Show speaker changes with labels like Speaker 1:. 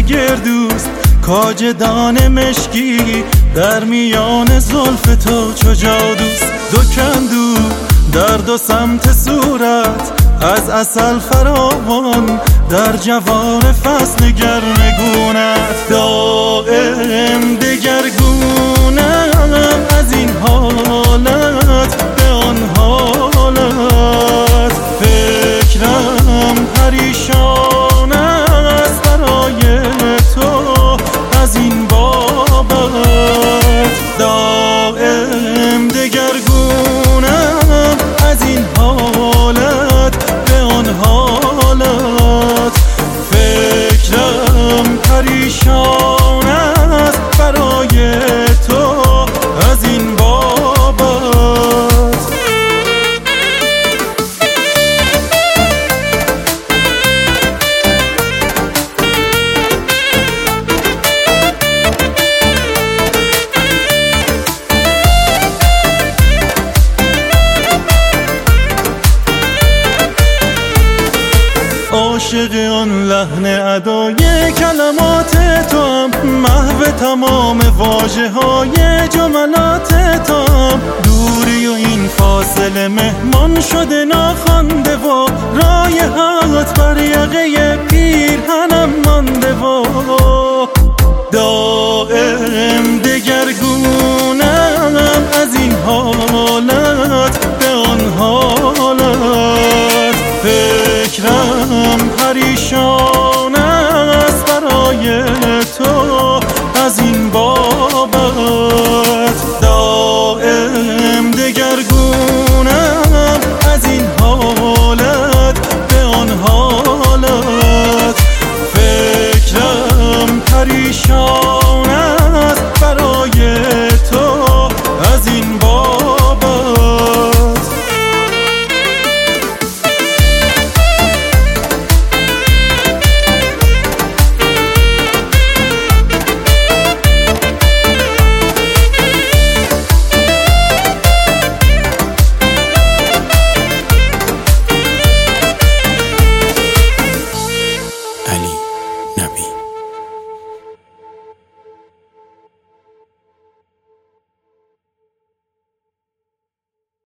Speaker 1: گردوست کاجدان مشکی در میان زلف تو چو جادوست. دو کندو در دو سمت صورت از عسل فراوان در جوار فصل گرمگونت. دائم دگرگونم از این حالت به آن حالت، فکرم پریشان است برای تو از این بابت. دائم دگرگونم از این حالت به آن حالت، فکرم پریشان است برای تو از این بابت. عاشق آن لحن ادای کلمات تو هم، محو تمام واژه های جملات تو هم. دوری و این فاصله مهمان شده